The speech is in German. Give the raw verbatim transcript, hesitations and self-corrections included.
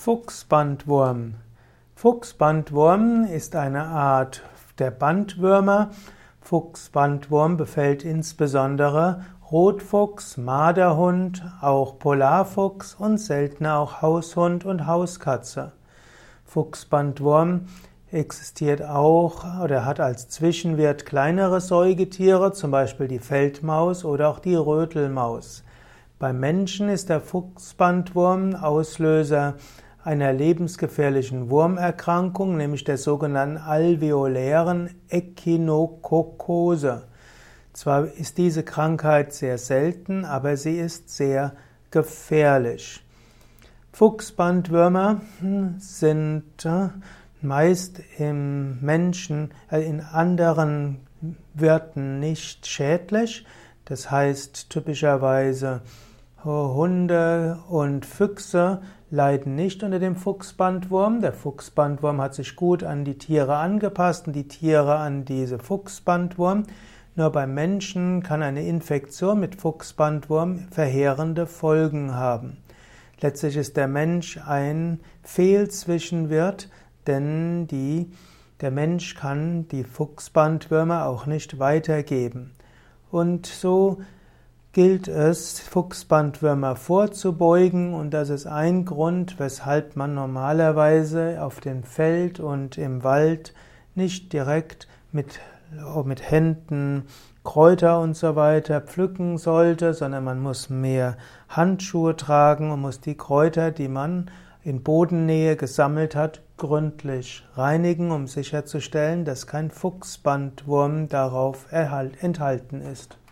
Fuchsbandwurm. Fuchsbandwurm ist eine Art der Bandwürmer. Fuchsbandwurm befällt insbesondere Rotfuchs, Marderhund, auch Polarfuchs und seltener auch Haushund und Hauskatze. Fuchsbandwurm existiert auch oder hat als Zwischenwirt kleinere Säugetiere, zum Beispiel die Feldmaus oder auch die Rötelmaus. Beim Menschen ist der Fuchsbandwurm Auslöser einer lebensgefährlichen Wurmerkrankung, nämlich der sogenannten alveolären Echinokokose. Zwar ist diese Krankheit sehr selten, aber sie ist sehr gefährlich. Fuchsbandwürmer sind meist im Menschen, in anderen Wirten nicht schädlich. Das heißt, typischerweise Hunde und Füchse leiden nicht unter dem Fuchsbandwurm. Der Fuchsbandwurm hat sich gut an die Tiere angepasst und die Tiere an diese Fuchsbandwurm. Nur beim Menschen kann eine Infektion mit Fuchsbandwurm verheerende Folgen haben. Letztlich ist der Mensch ein Fehlzwischenwirt, denn die, der Mensch kann die Fuchsbandwürmer auch nicht weitergeben. Und so gilt es, Fuchsbandwürmer vorzubeugen, und das ist ein Grund, weshalb man normalerweise auf dem Feld und im Wald nicht direkt mit, mit Händen Kräuter und so weiter pflücken sollte, sondern man muss mehr Handschuhe tragen und muss die Kräuter, die man in Bodennähe gesammelt hat, gründlich reinigen, um sicherzustellen, dass kein Fuchsbandwurm darauf enthalten ist.